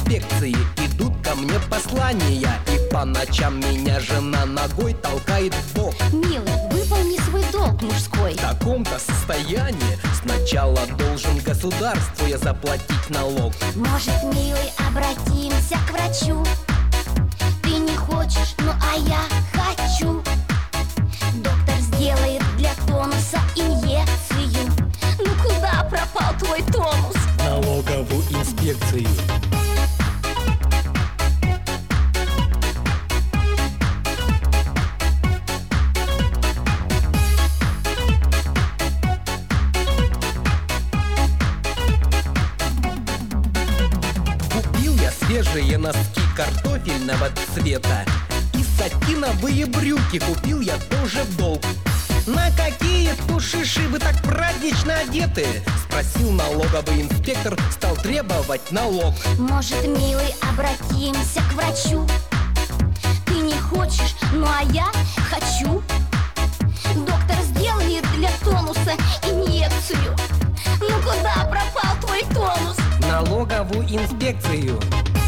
инспекции идут ко мне послания, и по ночам меня жена ногой толкает в бок. Милый, выполни свой долг мужской. В таком-то состоянии сначала должен государству я заплатить налог. Может, милый, обратимся к врачу? Ты не хочешь, ну а я хочу. Доктор сделает для тонуса инъекцию. Ну куда пропал твой тонус? Налоговую инспекцию. Купил я свежие носки картофельного цвета и сатиновые брюки купил я тоже в долг. На какие тушиши вы так празднично одеты? Спросил налоговый инспектор, стал требовать налог. Может, милый, обратимся к врачу? Ты не хочешь, ну а я хочу. Доктор сделает для тонуса инъекцию. Ну куда пропал твой тонус? Налоговую инспекцию.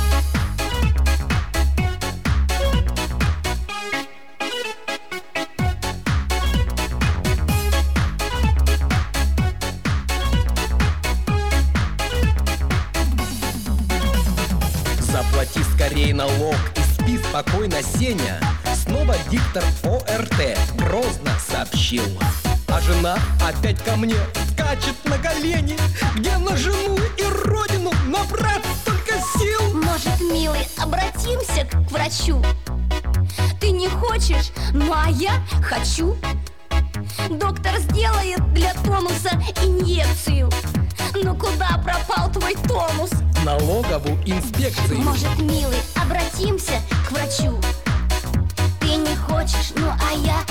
Заплати скорей налог и спи спокойно, Сеня. Снова диктор ОРТ грозно сообщил. А жена опять ко мне скачет на колени. Где на жену и родину набрать столько сил? Может, милый, обратимся к врачу? Ты не хочешь, ну а я хочу. Доктор сделает для тонуса инъекцию. Ну куда пропал твой тонус? Налоговую инспекцию. Может, милый, обратимся к врачу? Ты не хочешь, ну а я